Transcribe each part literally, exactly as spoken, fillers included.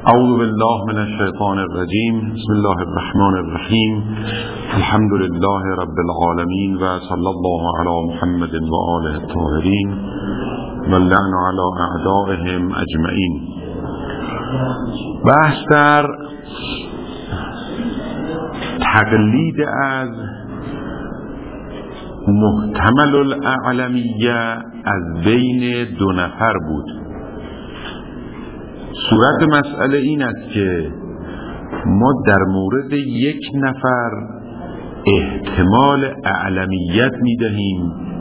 اعوذ بالله من الشیطان الرجیم. بسم الله الرحمن الرحیم. الحمد لله رب العالمین و صلی الله علی محمد و آله الطاهرین و اللعن علی اعدائهم اجمعین. بحث در تقلید از محتمل الاعلمیه از بین دو نفر بود. صورت مسئله این است که ما در مورد یک نفر احتمال اعلمیت می دهیم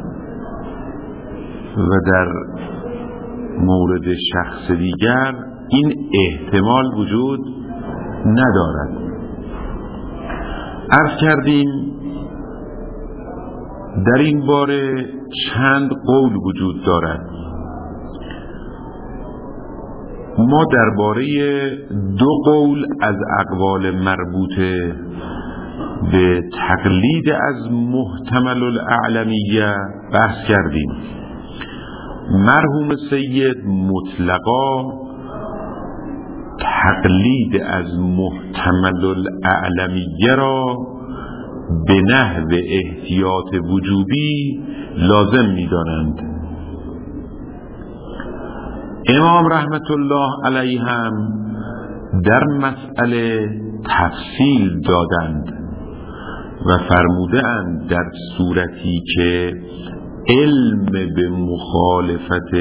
و در مورد شخص دیگر این احتمال وجود ندارد. عرض کردیم در این باره چند قول وجود دارد. ما درباره دو قول از اقوال مربوطه به تقلید از محتمل الاعلمیه بحث کردیم. مرحوم سید مطلقا تقلید از محتمل الاعلمیه را به نحو احتیاط وجوبی لازم می دانند. امام رحمت الله علیه هم در مسئله تفصیل دادند و فرمودند در صورتی که علم به مخالفت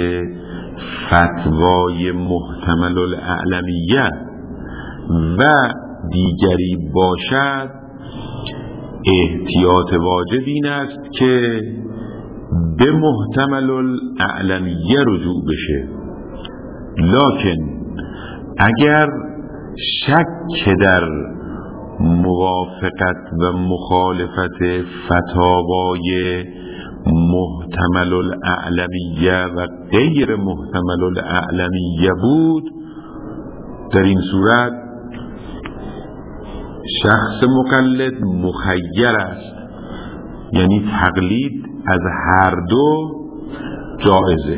فتوای محتمل الاعلمیه و دیگری باشد، احتیاط واجب این است که به محتمل الاعلمیه رجوع بشه. لکن اگر شک در موافقت و مخالفت فتاوای محتمل الاعلمیه و غیر محتمل الاعلمیه بود، در این صورت شخص مقلد مخیر است، یعنی تقلید از هر دو جایزه.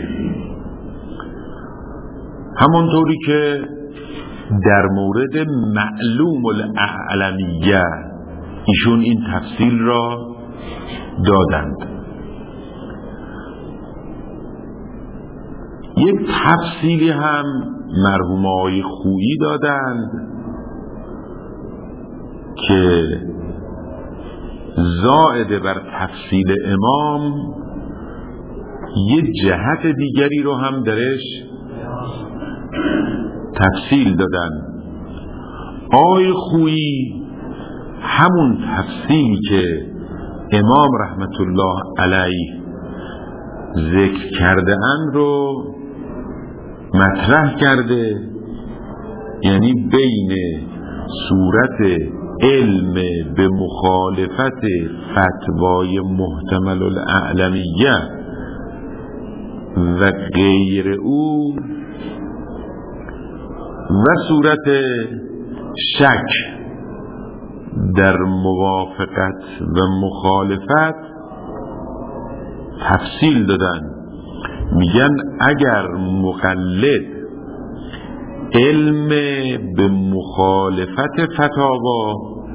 همونطوری که در مورد معلوم الاعلمیه ایشون این تفصیل را دادند. یک تفصیلی هم مرحوم آقای خویی دادند که زائد بر تفصیل امام یک جهت دیگری رو هم درش تفصیل دادن. آقای خویی همون تفصیلی که امام رحمت الله علیه ذکر کرده اند رو مطرح کرده، یعنی بین صورت علم به مخالفت فتوای محتمل الاعلمیه و غیر او و صورت شک در موافقت و مخالفت تفصیل دادن. میگن اگر مقلد علم به مخالفت فتاوا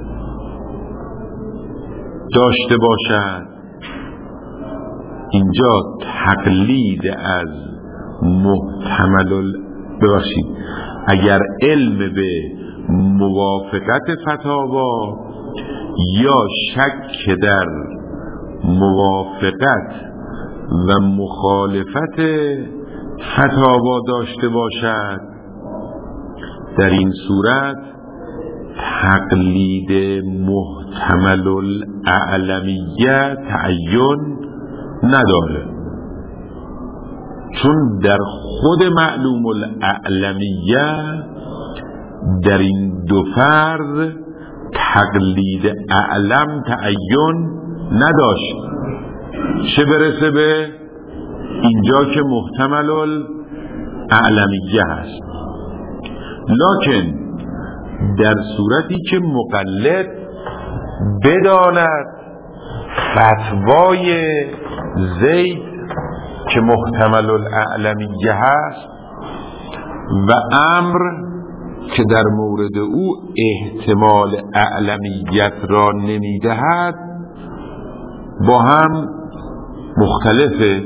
داشته باشد، اینجا تقلید از محتمل ببخشید اگر علم به موافقت فتاوا یا شک در موافقت و مخالفت فتاوا داشته باشد، در این صورت تقلید محتمل الاعلمیه تعین نداره، چون در خود معلوم الاعلمیه در این دو فرض تقلید اعلم تعین نداشت، چه برسه به اینجا که محتمل الاعلمیه هست. لکن در صورتی که مقلد بداند فتوای زید که محتمل الاعلمیه هست و امر که در مورد او احتمال اعلمیت را نمیدهد با هم مختلفه.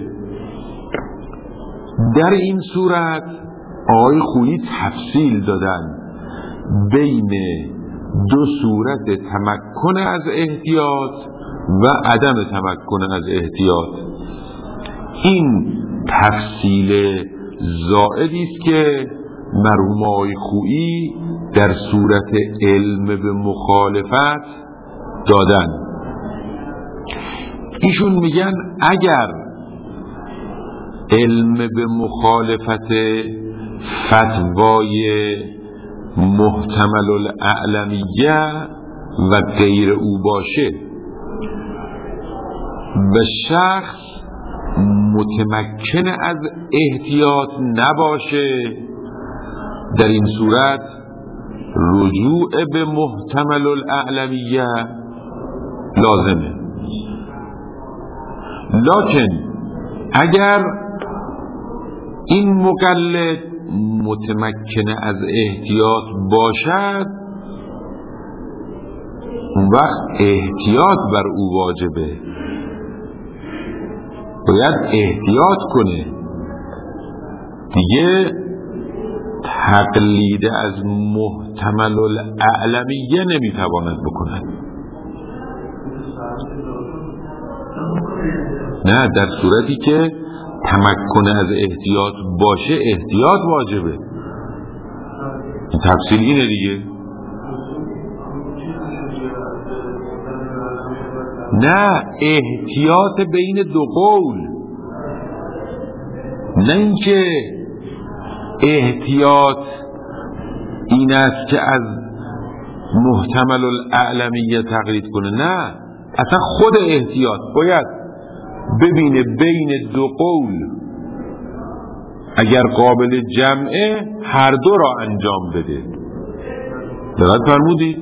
در این صورت آقای خویی تفصیل دادن بین دو صورت تمکن از احتیاط و عدم تمکن از احتیاط. این تفصیل زائدی است که مرحوم آقای خویی در صورت علم به مخالفت دادن. ایشون میگن اگر علم به مخالفت فتوای محتمل الاعلمیه و غیر او باشه و شخص متمکن از احتیاط نباشه، در این صورت رجوع به محتمل الاعلمیه لازمه. لکن اگر این مقلد متمکن از احتیاط باشد، اون وقت احتیاط بر او واجبه، باید احتیاط کنه، دیگه تقلید از محتمل الاعلمیه نمیتواند بکند. نه، در صورتی که تمکن از احتیاط باشه احتیاط واجبه. تفصیل اینه دیگه. نه، احتیاط بین دو قول، نه اینکه احتیاط این است که از محتمل الاعلمیه تقلید کنه. نه، اصلا خود احتیاط باید ببینه بین دو قول اگر قابل جمعه هر دو را انجام بده. درست فرمودید؟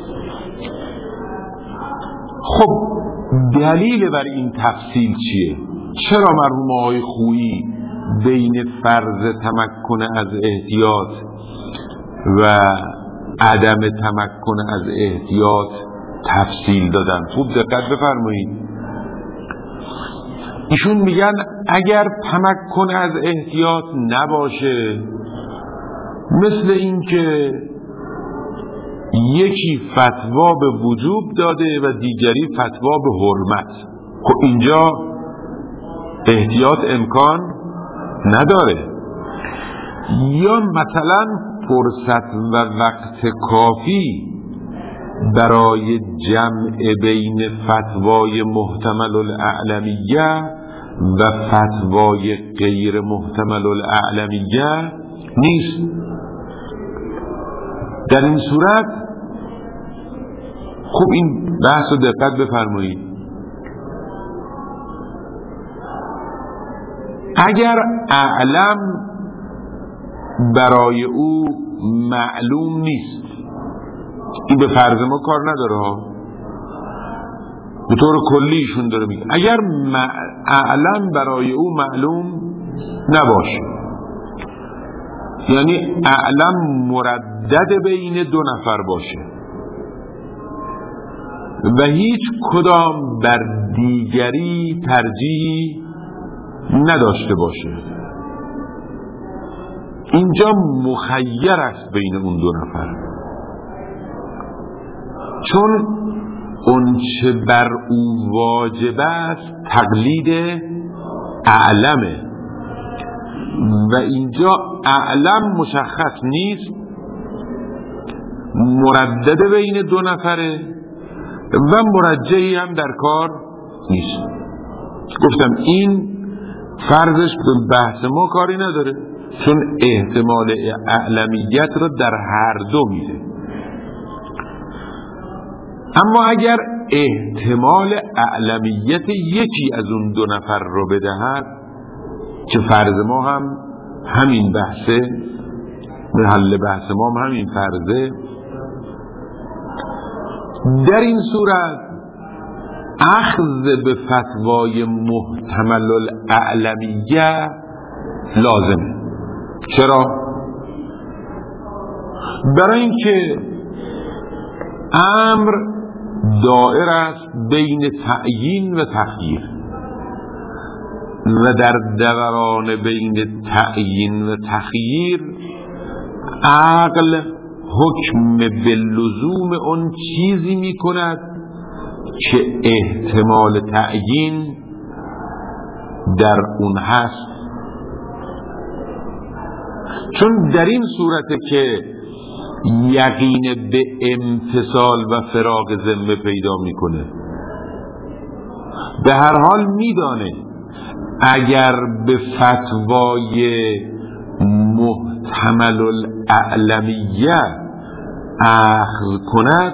خب دلیل بر این تفصیل چیه؟ چرا مرحوم آقای خویی بین فرض تمکن از احتیاط و عدم تمکن از احتیاط تفصیل دادن؟ خوب دقت بفرمایید. ایشون میگن اگر تمکن از احتیاط نباشه، مثل این که یکی فتوا به وجوب داده و دیگری فتوا به حرمت، خب اینجا احتیاط امکان نداره. یا مثلا فرصت و وقت کافی برای جمع بین فتوای محتمل الاعلمیه و فتوای غیر محتمل الاعلمیه نیست. در این صورت خوب این بحث رو دقت بفرمایید. اگر اعلم برای او معلوم نیست، این به فرض ما کار نداره ها، به طور کلیشون داره میگه اگر اعلم برای او معلوم نباشه، یعنی اعلم مردد بین دو نفر باشه و هیچ کدام بر دیگری ترجیحی نداشته باشه، اینجا مخیر است بین اون دو نفر، چون اون چه بر او واجب است تقلید اعلمه و اینجا اعلم مشخص نیست، مردد بین دو نفره و مرجحی هم در کار نیست. گفتم این فرضش به بحث ما کاری نداره، چون احتمال اعلمیت را در هر دو میده. اما اگر احتمال اعلمیت یکی از اون دو نفر رو بدهد، که فرض ما هم همین بحثه، محل بحث ما هم همین فرضه، در این صورت اخذ به فتوای محتمل الاعلمیه لازمه. چرا؟ برای اینکه امر دائر است بین تعیین و تخییر و در دوران بین تعیین و تخییر عقل حکم به لزوم اون چیزی می کند که احتمال تعیین در اون هست، چون در این صورت که یقین به امتثال و فراغ ذمه پیدا میکنه. به هر حال میدانه اگر به فتوای محتمل الاعلمیه اخذ کند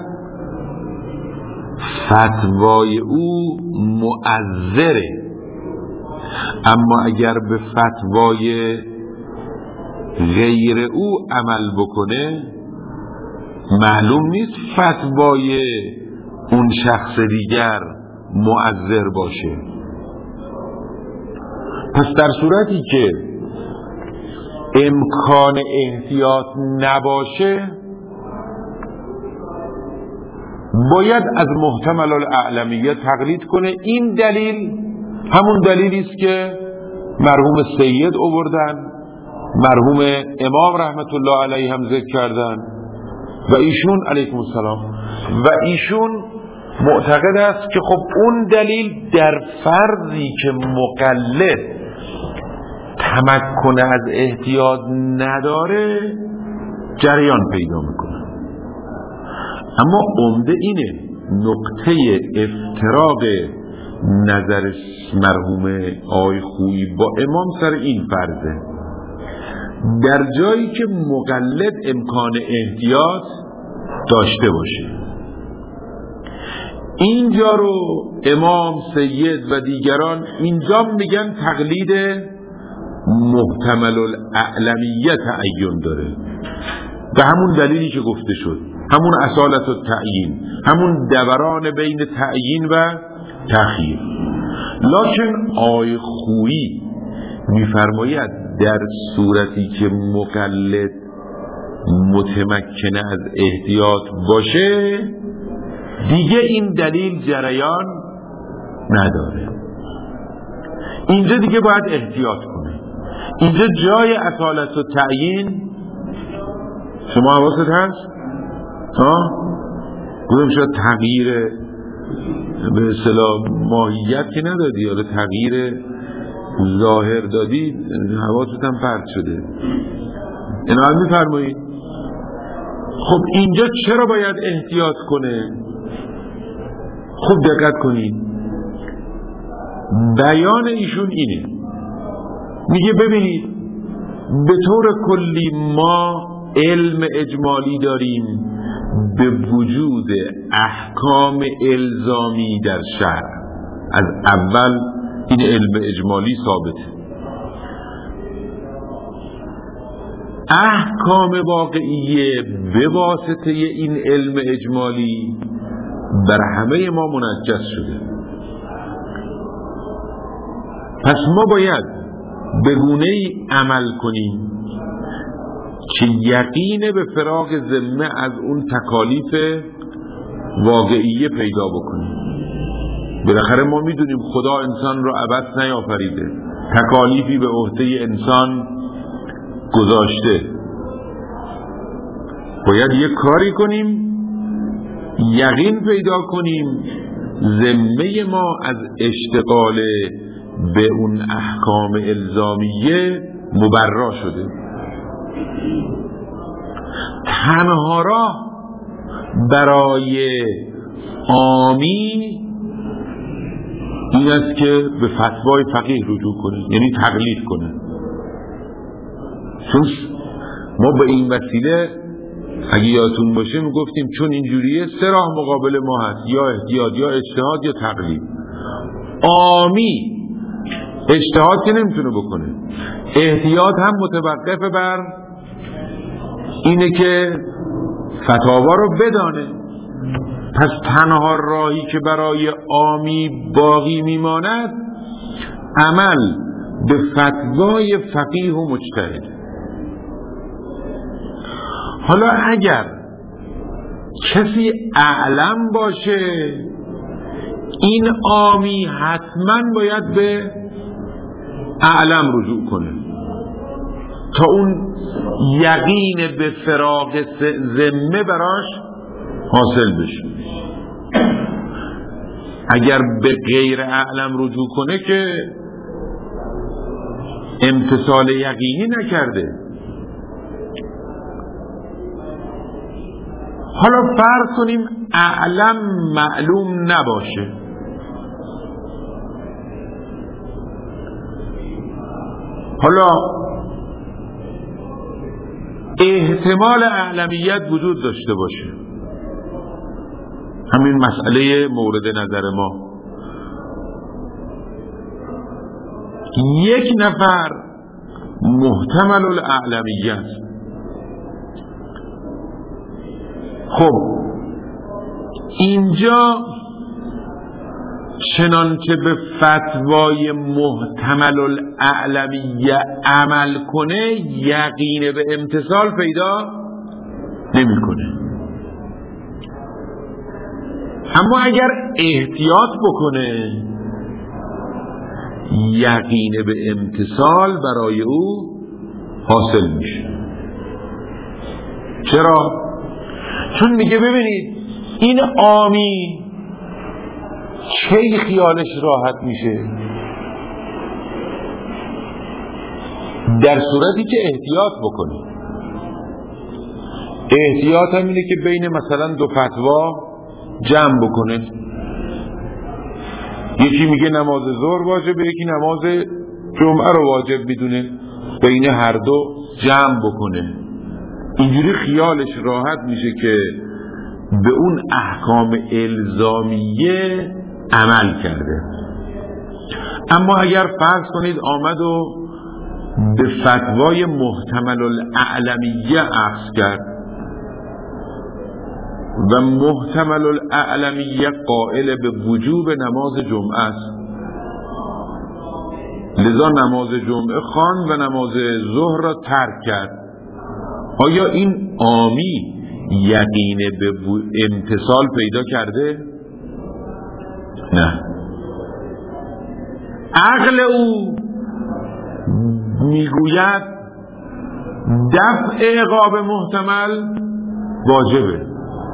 فتوای او مؤثره، اما اگر به فتوای غیر او عمل بکنه معلوم نیست فتوای اون شخص دیگر مؤثر باشه. پس در صورتی که امکان احتیاط نباشه باید از محتمل الاعلمیه تقلید کنه. این دلیل همون دلیلی است که مرحوم سید آوردن، مرحوم امام رحمت الله علیه هم ذکر کردن و ایشون علیکم السلام و ایشون معتقد است که خب اون دلیل در فرضی که مقلد تمکن از احتیاط نداره جریان پیدا میکنه. اما عمده اینه نقطه افتراق نظر مرحوم آقای خویی با امام سر این فرضه، در جایی که مقلد امکان احتیاط داشته باشه. اینجا رو امام سید و دیگران اینجا میگن تقلید محتمل الاعلمیه تعین داره، به همون دلیلی که گفته شد، همون اصالت و تعیین، همون دوران بین تعیین و تخییر. لکن آقای خویی میفرماید در صورتی که مقلد متمکن از احتیاط باشه دیگه این دلیل جریان نداره، اینجا دیگه باید احتیاط کنه. اینجا جای اصالت و تعیین شما حواست هست؟ ها؟ گفتم شاید تغییر به اصطلاح ماهیت که ندادی، حالا تغییر ظاهر دادی، حواست هم پرت شده. اینا هم میفرمایید. خب اینجا چرا باید احتیاط کنه؟ خوب دقت کنید، بیان ایشون اینه، میگه ببینید به طور کلی ما علم اجمالی داریم به وجود احکام الزامی در شرع. از اول این علم اجمالی ثابته. احکام واقعیه به واسطه این علم اجمالی بر همه ما منجز شده. پس ما باید به گونه‌ای عمل کنیم که یقین به فراغ ذمه از اون تکالیف واقعیه پیدا بکنیم. بالاخره ما میدونیم خدا انسان رو عبث نیافریده، تکالیفی به عهده انسان گذاشته. باید یک کاری کنیم، یقین پیدا کنیم ذمه ما از اشتغال به اون احکام الزامیه مبرا شده. تنها راه برای عامی این است که به فتوای فقیه رجوع کنه، یعنی تقلید کنه. چون ما به این وسیله اگه یادتون باشه میگفتیم چون اینجوریه سه راه مقابل ما هست، یا احتیاط یا اجتهاد یا تقلید. عامی اجتهاد که نمیتونه بکنه، احتیاط هم متوقف بر اینه که فتاوا رو بدانه. پس تنها راهی که برای عامی باقی میماند عمل به فتوای فقیه و مجتهد. حالا اگر کسی اعلم باشه، این عامی حتما باید به اعلم رجوع کنه تا اون یقین به فراغ ذمه براش حاصل بشه. اگر به غیر اعلم رجوع کنه که امتثال یقینی نکرده. حالا فرض کنیم اعلم معلوم نباشه، حالا احتمال اعلمیت وجود داشته باشه، همین مسئله مورد نظر ما. یک نفر محتمل الاعلمیت، خب اینجا چنانچه به فتوای محتمل الاعلمیه عمل کنه یقین به امتثال پیدا نمی کنه. اما اگر احتیاط بکنه یقین به امتثال برای او حاصل میشه. چرا؟ چون میگه ببینید این عامی کی خیالش راحت میشه؟ در صورتی که احتیاط بکنه. احتیاط هم اینه که بین مثلا دو فتوا جمع بکنه، یکی میگه نماز ظهر واجبه، یکی نماز جمعه رو واجب میدونه، بین هر دو جمع بکنه. اینجوری خیالش راحت میشه که به اون احکام الزامیه عمل کرده. اما اگر فرض کنید آمد و به فتوای محتمل الاعلمیه اخذ کرد و محتمل الاعلمیه قائل به وجوب نماز جمعه است، لذا نماز جمعه خواند و نماز ظهر را ترک کرد، آیا این عامی یقین به امتثال پیدا کرده؟ نه. عقل او میگوید دفع عقاب محتمل واجبه،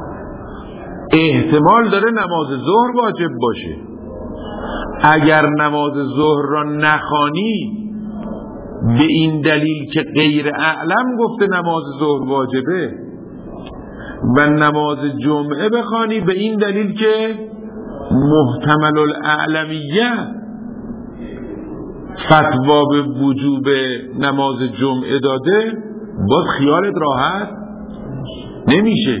احتمال داره نماز ظهر واجب باشه. اگر نماز ظهر را نخوانی به این دلیل که غیر اعلم گفته نماز ظهر واجبه و نماز جمعه بخوانی به این دلیل که محتمل الاعلمیه فتوا به وجوب نماز جمعه داده، باز خیالت راحت نمیشه.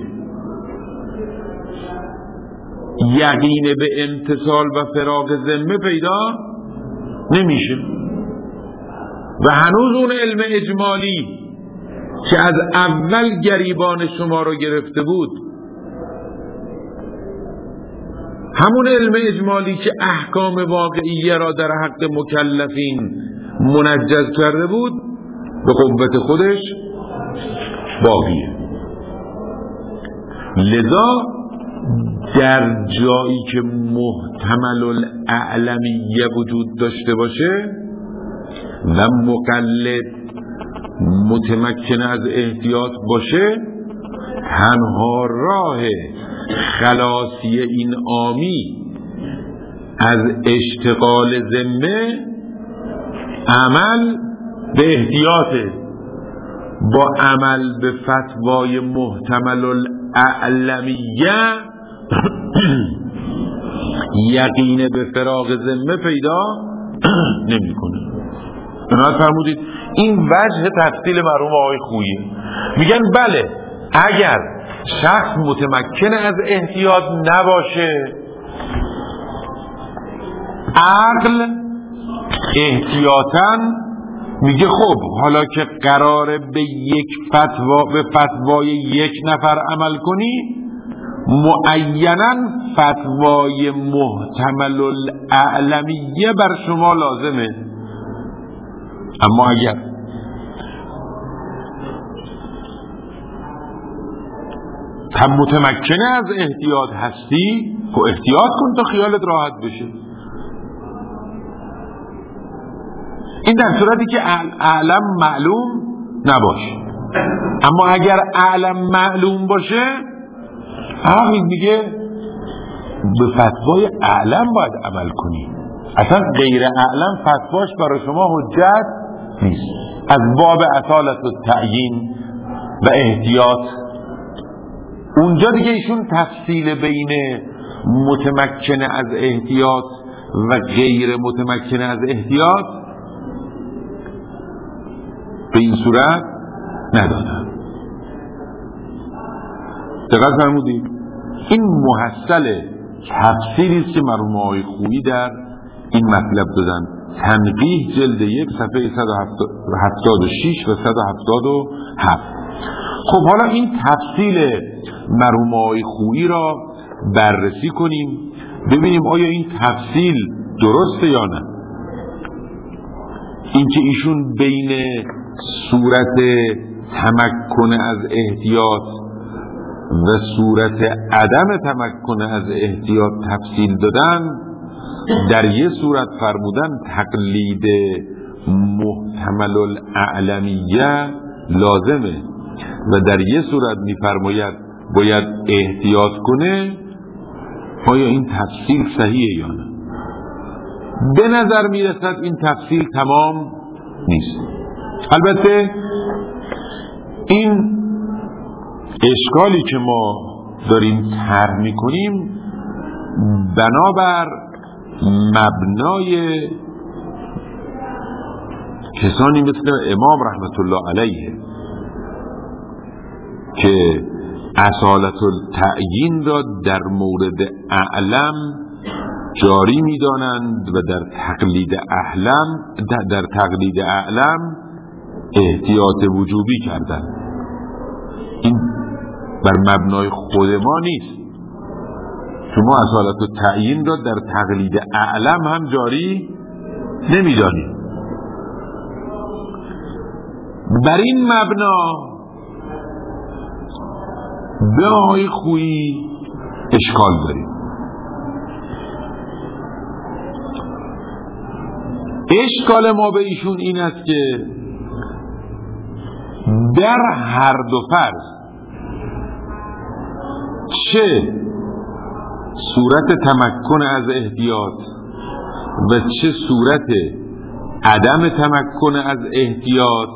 یقین به امتثال و فراغ ذمه پیدا نمیشه و هنوز اون علم اجمالی که از اول گریبان شما رو گرفته بود، همون علم اجمالی که احکام واقعیه را در حق مکلفین منجز کرده بود، به قوت خودش باقیه. لذا در جایی که محتمل الاعلمیه وجود داشته باشه و مقلد متمکن از احتیاط باشه، تنها راه خلاصی این عامی از اشتغال ذمه عمل به احتیاطه، با عمل به فتوای محتمل الاعلمیه یقین به فراغ ذمه پیدا نمی کنه. بنابراین فرمودید این وجه تفصیل مرحوم آقای خویی. میگن بله اگر شخص متمکن از احتیاط نباشه، عقل احتیاطاً میگه خب حالا که قراره به یک فتوا به فتوای یک نفر عمل کنی، معیناً فتوای محتمل الاعلمیه بر شما لازمه. اما اگر هم متمکنه از احتیاط هستی، خب احتیاط کن تا خیالت راحت بشه. این در صورتی که اعلم معلوم نباشه. اما اگر اعلم معلوم باشه، عقل میگه به فتوای اعلم باید عمل کنی. اصلا غیر اعلم فتواش برای شما حجت نیست. از باب اصالت و تعیین و احتیاط، اونجا دیگه ایشون تفصیل بین متمکن از احتیاط و غیر متمکن از احتیاط به این صورت ندادن. دقت فرمودید؟ این محصل تفصیلی است که مرحوم آقای خویی در این مطلب دادن. تنقیح جلد یک صفحه صد و هفتاد و شش و صد و هفتاد و هفت. خب حالا این تفصیل مرحوم آقای خویی را بررسی کنیم، ببینیم آیا این تفصیل درسته یا نه. اینکه ایشون بین صورت تمکن از احتیاط و صورت عدم تمکن از احتیاط تفصیل دادن، در یه صورت فرمودن تقلید محتمل الاعلمیه لازمه و در یه صورت میفرماید باید احتیاط کنه. آیا این تفصیل صحیحه یا نه؟ به نظر میرسد این تفصیل تمام نیست. البته این اشکالی که ما داریم طرح میکنیم بنابر مبنای کسانی مثل امام رحمت الله علیه که اصالت التعیین را در مورد اعلم جاری میدانند و در تقلید اعلم در تقلید اعلم احتیاط وجوبی کردند. این بر مبنای خود ما نیست. شما اصالت التعیین را در تقلید اعلم هم جاری نمیدانید. بر این مبنا به آقای خویی اشکال داریم. اشکال ما به ایشون این است که در هر دو فرض، چه صورت تمکن از احتیاط و چه صورت عدم تمکن از احتیاط،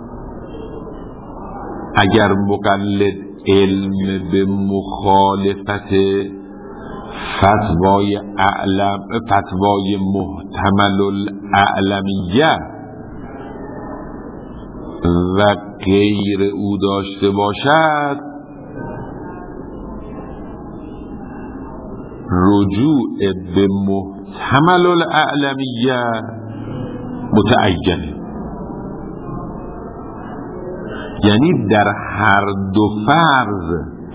اگر مقلد علم به مخالفت فتوای اعلم فتوای محتمل الاعلمیه و غیر او داشته باشد، رجوع به محتمل الاعلمیه متعینه. یعنی در هر دو فرض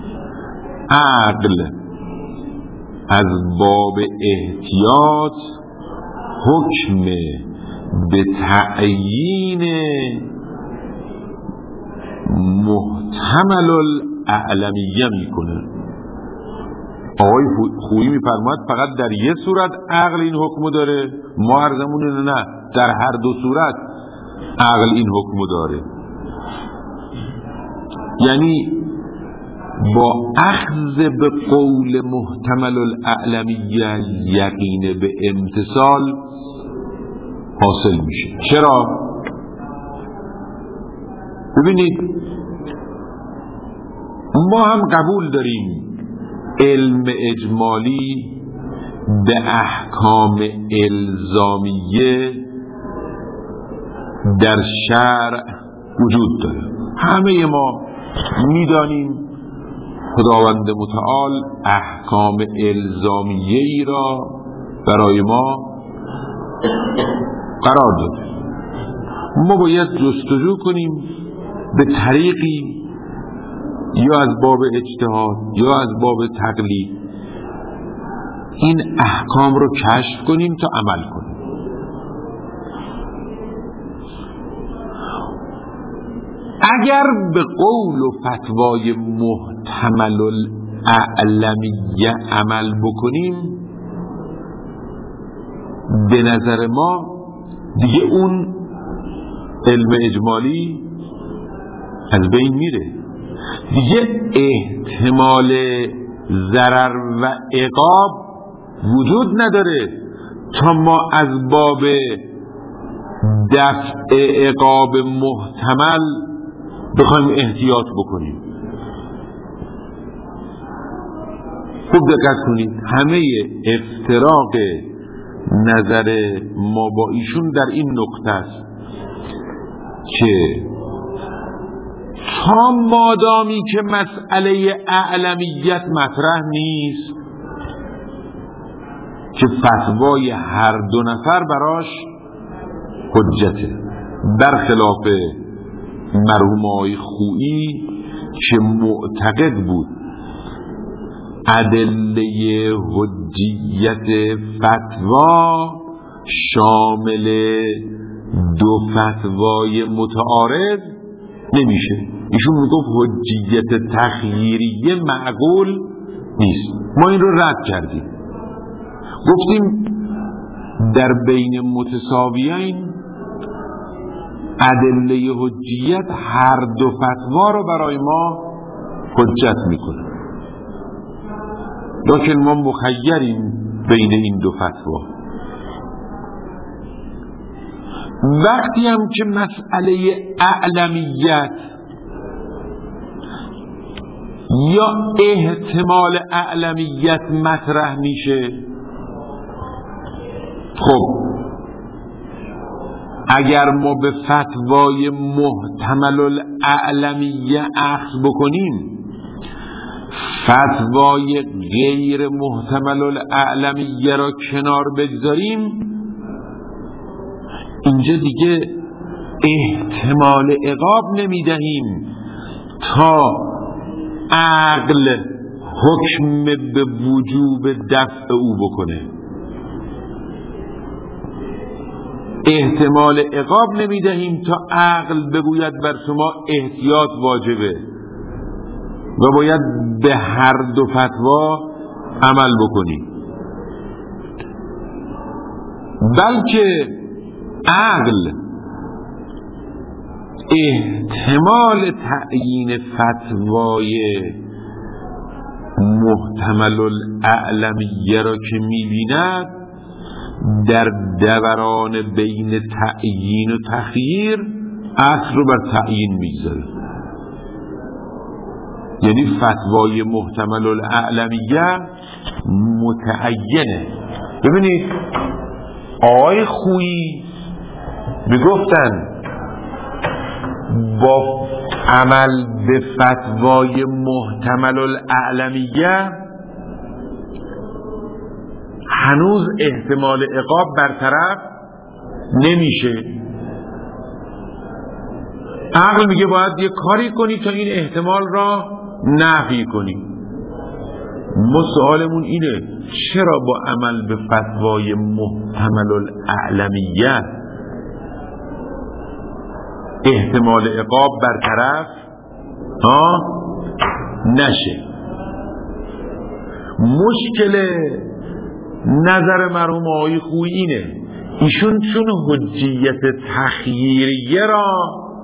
عقل از باب احتیاط حکم به تعیین محتمل الاعلمیه میکنه. آقای خویی میفرماید فقط در یه صورت عقل این حکمو داره، ما عرضمون نه، در هر دو صورت عقل این حکمو داره. یعنی با اخذ به قول محتمل الاعلمیه یقین به امتثال حاصل میشه. چرا؟ ببینید ما هم قبول داریم علم اجمالی به احکام الزامیه در شرع وجود داره. همه ما میدانیم خداوند متعال احکام الزامیه ای را برای ما قرار داده. ما باید جستجو کنیم به طریقی یا از باب اجتهاد یا از باب تقلید این احکام رو کشف کنیم تا عمل کنیم. اگر به قول و فتوای محتمل الاعلمیه عمل بکنیم، به نظر ما دیگه اون علم اجمالی از بین میره، دیگه احتمال ضرر و عقاب وجود نداره تا ما از باب دفع عقاب محتمل بخوایم احتیاط بکنیم. خوب دقت کنید، همه افتراق نظر ما با ایشون در این نقطه است که تا مادامی که مسئله اعلمیت مطرح نیست که فتوای هر دو نفر براش حجته، برخلاف مرحوم آقای خویی که معتقد بود ادله حجیت فتوا شامل دو فتوای متعارض نمیشه. ایشون میگفت حجیت تخییریه معقول نیست. ما این رو رد کردیم، گفتیم در بین متساویین ادله حجیت هر دو فتوا رو برای ما حجت میکنه، لیکن ما مخیریم بین این دو فتوا. وقتی هم که مسئله اعلمیت یا احتمال اعلمیت مطرح میشه، خب اگر ما به فتوای محتمل الاعلمیه اخذ بکنیم، فتوای غیر محتمل الاعلمیه را کنار بگذاریم، اینجا دیگه احتمال عقاب نمیدهیم تا عقل حکم به وجوب دفع او بکنه، احتمال عقاب نمیدهیم تا عقل بگوید بر شما احتیاط واجبه و باید به هر دو فتوا عمل بکنی، بلکه عقل احتمال تعیین فتوای محتمل الاعلمیه را که می‌بیند در دوران بین تعیین و تخییر اصل رو بر تعیین می‌گذاره. یعنی فتوای محتمل الاعلمیه متعینه. ببینید آقای خویی میگفتن با عمل به فتوای محتمل الاعلمیه هنوز احتمال عقاب برطرف نمیشه. عقل میگه باید یه کاری کنی تا این احتمال را نفی کنی. ما سوالمون اینه چرا با عمل به فتوای محتمل الاعلمیه احتمال عقاب برطرف ها نشه؟ مشکل نظر مرحوم آقای خویی اینه، ایشون چون حجیت تخییریه را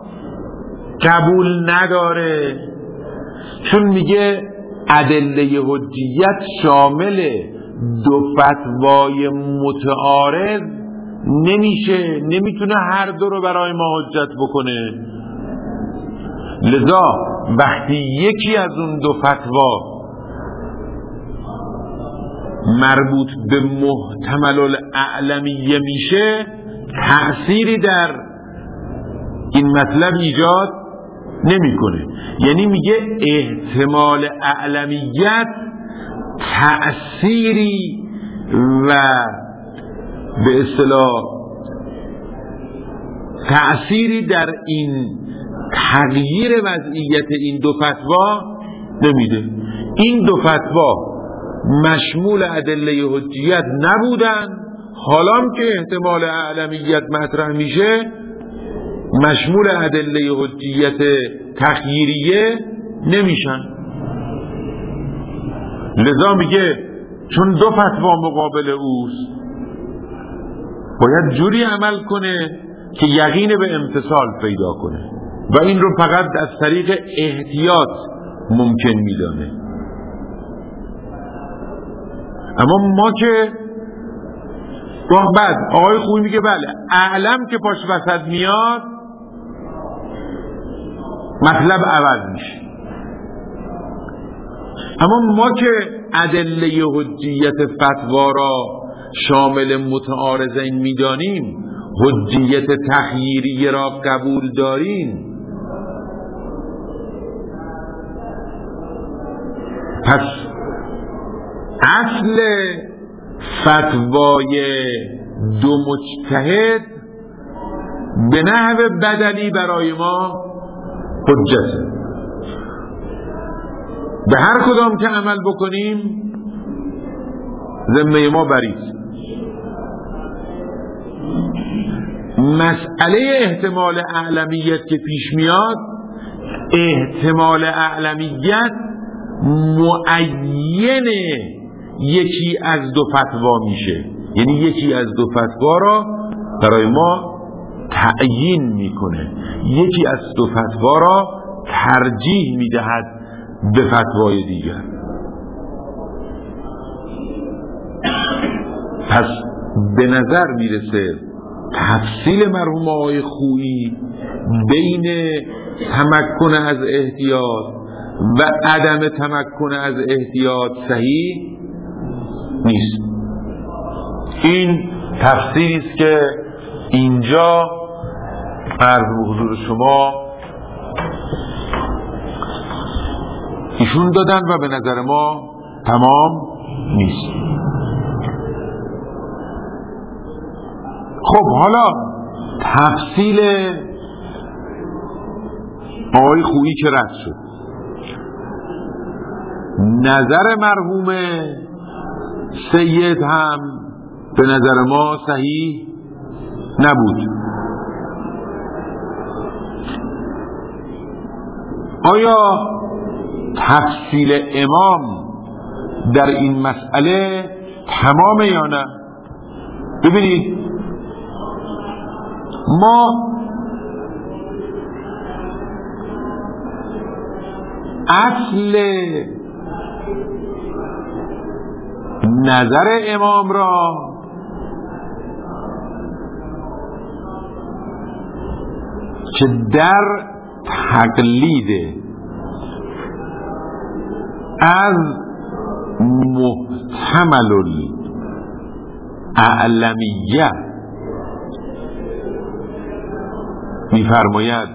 قبول نداره، چون میگه ادله حجیت شامل دو فتوای متعارض نمیشه، نمیتونه هر دو رو برای ما حجت بکنه، لذا وقتی یکی از اون دو فتوا مربوط به محتمل الاعلمیه میشه، تأثیری در این مطلب ایجاد نمیکنه. یعنی میگه احتمال اعلمیت تأثیری و به اصطلاح تأثیری در این تغییر وضعیت این دو فتوا نمیده. این دو فتوا مشمول ادله حجیت نبودن، حالا که احتمال اعلمیت مطرح میشه مشمول ادله حجیت تغییریه نمیشن. لذا میگه چون دو فتوا مقابل اوست باید جوری عمل کنه که یقین به امتثال پیدا کنه و این رو فقط از طریق احتیاط ممکن میدانه. اما ما که بعد آقای خوبی میگه بله اعلم که پاش وسط میاد مطلب عوض میشه. اما ما که ادله حجیت فتوا را شامل متعارضین میدانیم، حجیت تخییری را قبول داریم، پس اصل فتوای دو مجتهد به نحو بدلی برای ما حجته. به هر کدام که عمل بکنیم ذمه ما بریست. مسئله احتمال اعلمیت که پیش میاد، احتمال اعلمیت معین یکی از دو فتوا میشه، یعنی یکی از دو فتوا را برای ما تعیین میکنه، یکی از دو فتوا را ترجیح میدهد به فتوای دیگر. پس به نظر میرسه تفصیل مرحوم آقای خویی بین تمکن از احتیاط و عدم تمکن از احتیاط صحیح نیست. این تفسیری است که اینجا عرض به حضور شما ایشون دادن و به نظر ما تمام نیست. خب حالا تفصیل آقای خویی که رد شد، نظر مرحوم سید هم به نظر ما صحیح نبود. آیا تفصیل امام در این مسئله تمامه یا نه؟ ببینید ما اصل نظر امام را که در تقلید از محتمل الاعلمیه می‌فرماید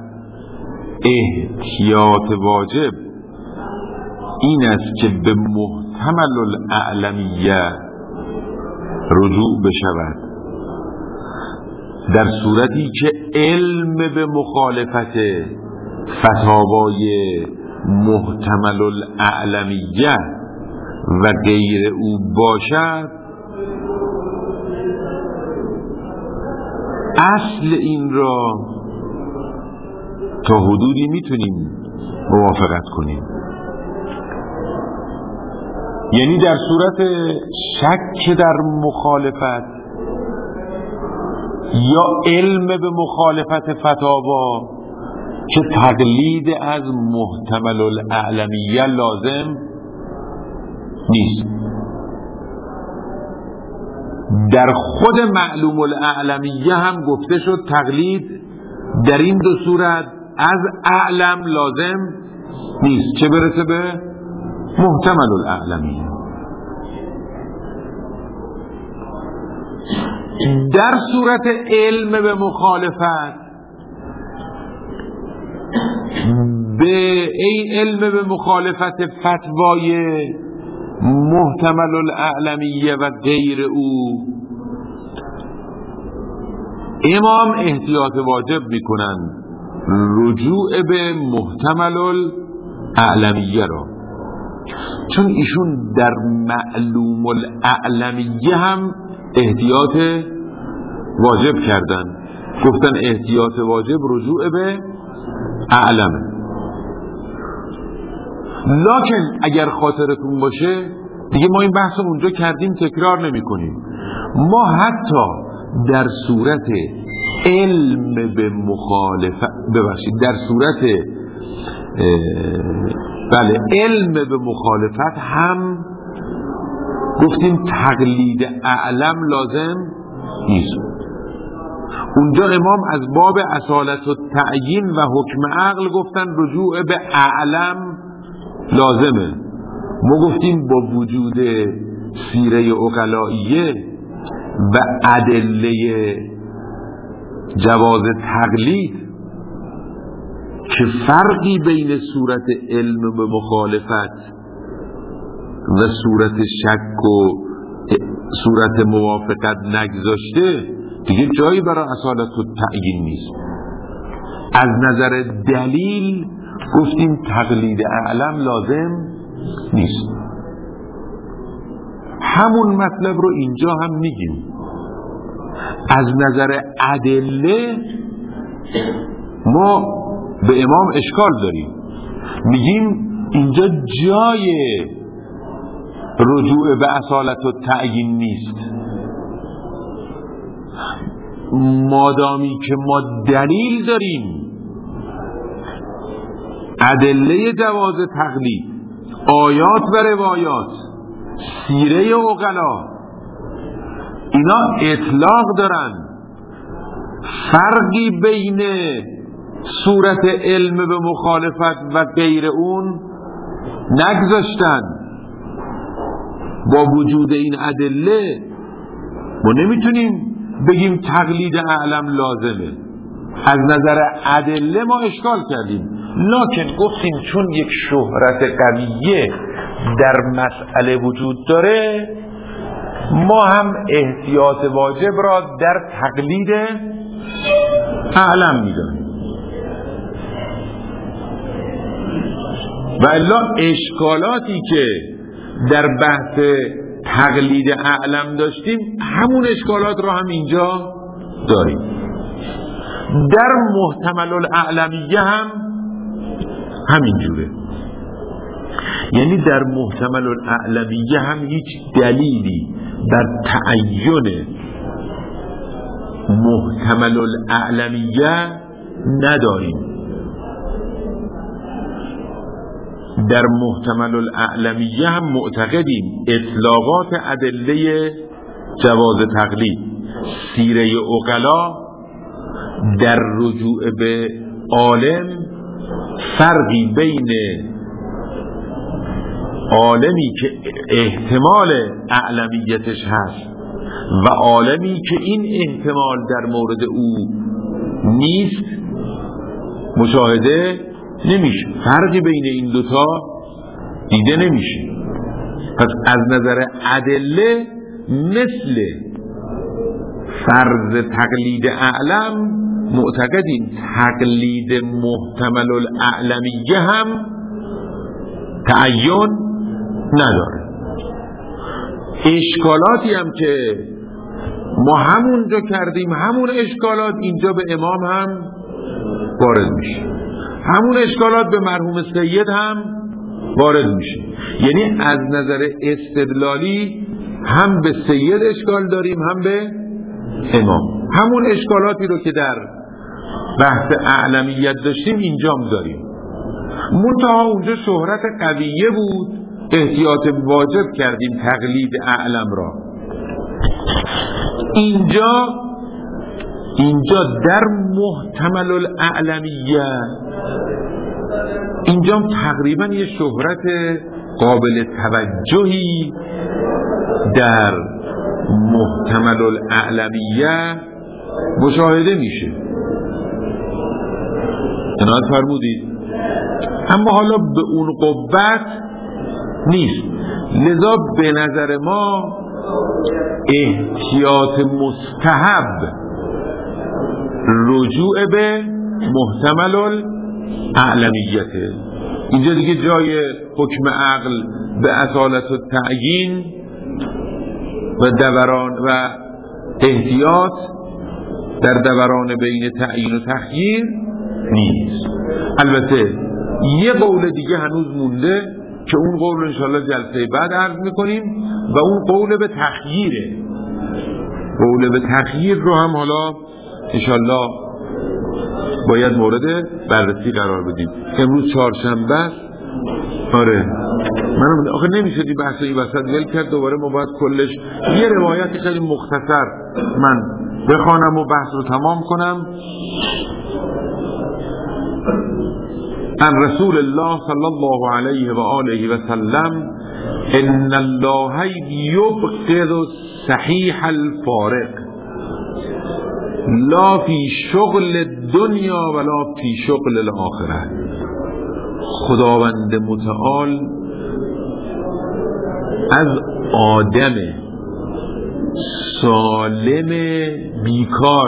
احتیاط واجب این است که به محتمل الاعلمیه رجوع بشود در صورتی که علم به مخالفت فتاوای محتمل الاعلمیه و غیر او باشد. اصل این را تا حدودی میتونیم موافقت کنیم، یعنی در صورت شک در مخالفت یا علم به مخالفت فتاوا که تقلید از محتمل الاعلمیه لازم نیست. در خود معلوم الاعلمیه هم گفته شد تقلید در این دو صورت از اعلم لازم نیست، چه برسه به محتمل الاعلمیه. در صورت علم به مخالفت، به این علم به مخالفت فتوای محتمل الاعلمیه و غیر او، امام احتیاط واجب میکنند رجوع به محتمل الاعلمیه را، چون ایشون در معلوم الاعلمیه هم احتیاط واجب کردن، گفتن احتیاط واجب رجوع به اعلم. لکن اگر خاطرتون باشه دیگه ما این بحث اونجا کردیم، تکرار نمی کنیم. ما حتی در صورت علم به مخالفت ببخشید در صورت بله علم به مخالفت هم گفتیم تقلید اعلم لازم نیست. اونجا امام از باب اصالت و تعیین و حکم عقل گفتن رجوع به اعلم لازمه. ما گفتیم با وجود سیره عقلائیه و ادله جواز تقلید که فرقی بین صورت علم به مخالفت و صورت شک و صورت موافقت نگذاشته، دیگه جایی برای اصالت و تعیین نیست. از نظر دلیل گفتیم تقلید اعلم لازم نیست. همون مطلب رو اینجا هم میگیم. از نظر ادله ما به امام اشکال داریم، میگیم اینجا جای رجوع به اصالت و تعیین نیست. مادامی که ما دلیل داریم، ادله جواز تقلید، آیات و روایات، سیره عقلا، اینا اطلاق دارن، فرقی بین صورت علم به مخالفت و غیر اون نگذاشتن. با وجود این ادله ما نمیتونیم بگیم تقلید اعلم لازمه. از نظر ادله ما اشکال کردیم، لکن گفتیم چون یک شهرت قویه در مسئله وجود داره، ما هم احتیاط واجب را در تقلید اعلم میدانیم. و الا اشکالاتی که در بحث تقلید اعلم داشتیم، همون اشکالات را هم اینجا داریم. در محتمل الاعلمیه هم همین جوره. یعنی در محتمل الاعلمیه هم هیچ دلیلی بر تعین محتمل الاعلمیه نداریم. در محتمل الاعلمیه هم معتقدیم اطلاقات ادله جواز تقلید، سیره عقلا در رجوع به عالم فرقی بین عالمی که احتمال اعلمیتش هست و عالمی که این احتمال در مورد او نیست مشاهده نمیشه. فرقی بین این دوتا دیده نمیشه. پس از نظر ادله مثل فرض تقلید اعلم معتقدیم تقلید محتمل الاعلمیه هم تعین نداره. اشکالاتی هم که ما همونجا کردیم، همون اشکالات اینجا به امام هم وارد میشه، همون اشکالات به مرحوم سید هم وارد میشه. یعنی از نظر استدلالی هم به سید اشکال داریم هم به امام. همون اشکالاتی رو که در بحث اعلمیت داشتیم اینجا هم داریم، منتها اونجا شهرت قویه بود، احتیاط واجب کردیم تقلید اعلم را. اینجا اینجا در محتمل الاعلمیه اینجا تقریبا یه شهرت قابل توجهی در محتمل الاعلمیه مشاهده میشه. عنایت فرمودید. اما حالا به اون قوت نیست، لذا به نظر ما احتیاط مستحب رجوع به محتمل الاعلمیته. اینجا دیگه جای حکم عقل به اصالت و تعیین و دوران و احتیاط در دوران بین تعیین و تخییر نیست. البته یه قول دیگه هنوز مونده که اون قول انشاءالله جلسه بعد عرض میکنیم و اون قول به تخییره. قول به تخییر رو هم حالا انشاءالله باید مورد بررسی قرار بدیم. امروز چهارشنبه است. آره منم آخه نمیشه دی بحث این وسط ول کرد، دوباره ما باید کلش یه روایت خیلی مختصر من بخوانم و بحث رو تمام کنم. عن رسول الله صلی الله علیه و آله و سلم ان الله یبغض صحیح الفارق لا فی شغل دنیا ولا فی شغل الاخره. خداوند متعال از آدم سالم بیکار،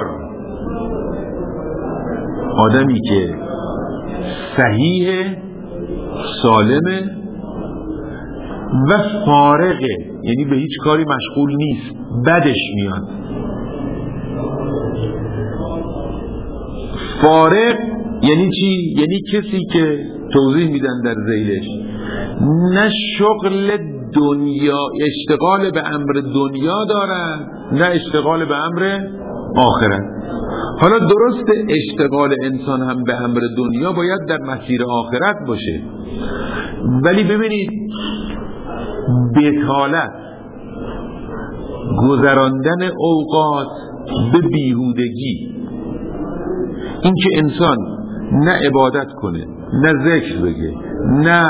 آدمی که صحیح سالمه و فارغه، یعنی به هیچ کاری مشغول نیست، بدش میاد. فارغ یعنی چی؟ یعنی کسی که توضیح میدن در ذیلش نه شغل دنیا، اشتغال به امر دنیا دارن، نه اشتغال به امر آخرت. حالا درست اشتغال انسان هم به امر دنیا باید در مسیر آخرت باشه، ولی ببینید بطالت، گذراندن اوقات به بیهودگی، این که انسان نه عبادت کنه، نه ذکر بگه، نه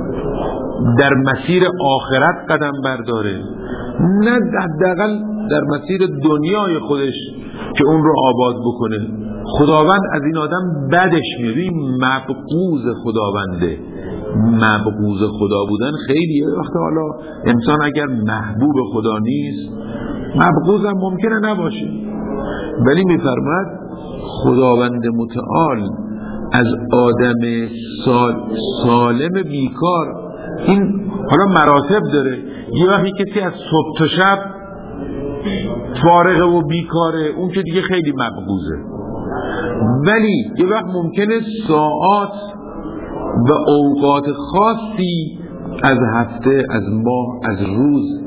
در مسیر آخرت قدم برداره، نه حداقل در مسیر دنیای خودش که اون رو آباد بکنه، خداوند از این آدم بدش میاد. این مبغوض خداونده. مبغوض خدا بودن خیلیه. وقتی حالا انسان اگر محبوب خدا نیست، مبغوض هم ممکنه نباشه، ولی میفرماد خداوند متعال از آدم سال سالم بیکار، این حالا مراتب داره. یه وقتی کسی از صبح تا شب فارغه و بیکاره، اون که دیگه خیلی مبغوضه. ولی یه وقت ممکنه ساعات و اوقات خاصی از هفته، از ماه، از روز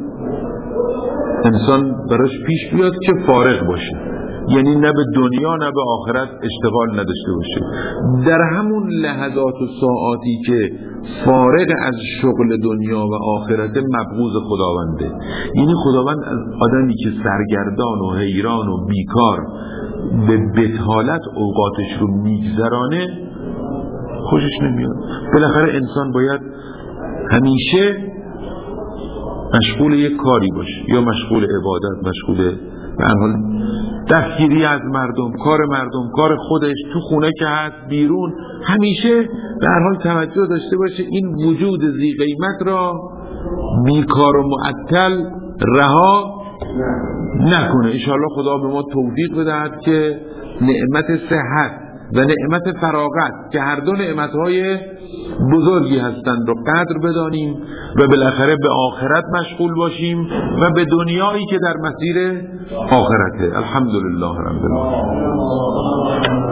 انسان براش پیش بیاد که فارغ باشه، یعنی نه به دنیا نه به آخرت اشتغال نداشته باشه. در همون لحظات و ساعاتی که فارغ از شغل دنیا و آخرت، مبغوض خداونده. یعنی خداوند از آدمی که سرگردان و حیران و بیکار به بطالت اوقاتش رو میگذرانه خوشش نمیاد. بالاخره انسان باید همیشه مشغول یک کاری باشه، یا مشغول عبادت، مشغول به هر حال دستگیری از مردم، کار مردم، کار خودش، تو خونه که هست، بیرون، همیشه به هر حال توجه داشته باشه این وجود ذی قیمت را بیکار و معطل رها نکنه. انشاءالله خدا به ما توفیق بدهد که نعمت صحت و نعمت فراغت که هر دو نعمتهای بزرگی هستند رو قدر بدانیم و بالاخره به آخرت مشغول باشیم و به دنیایی که در مسیر آخرته. الحمدلله رب العالمین.